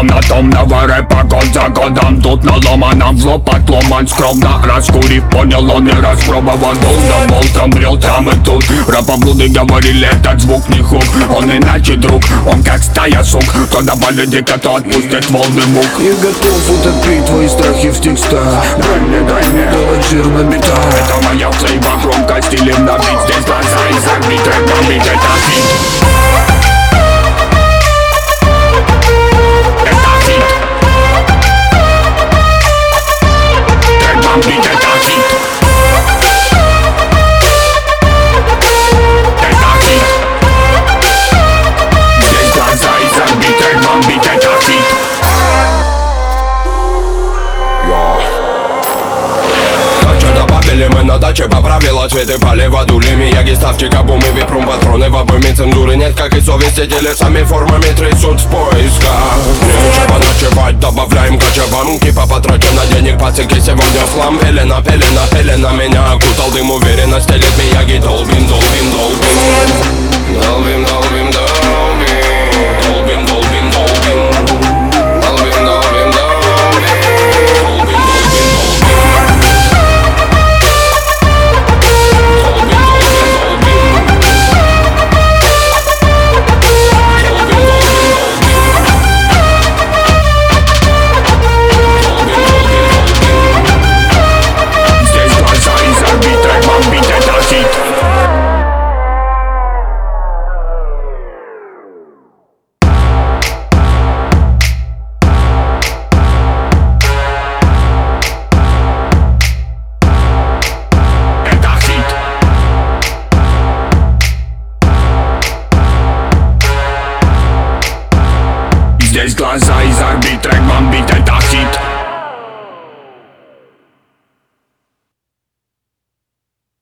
Монотонного рэпа год за годом. Тут наломанном в лоб отломан скромно. Раскурив, понял, он и распробован. Болтом брел там и тут. Рапоблуды говорили, этот звук не хук. Он иначе друг, он как стая сук. То добавит дико, то отпустит волны мук. Я готов утопить твои страхи в текстах. Дай мне, давать жирно бита. это моя флейва, громко стилем набить. Здесь глаза и забить, рэп бомбить, это хит. Мы на даче по правила цветы полива дулями. Яги ставки кабумы, випрум патроны в обойме. Цензуры нет, как и совести. Телесами формами трясут в поисках. Нечего ночевать, добавляем кочевам. Кипа потрачен на денег, пацики сегодня слам. Пелена меня окутал дым. Уверенность телит Мияги. Долбим Здесь глаза из орбит,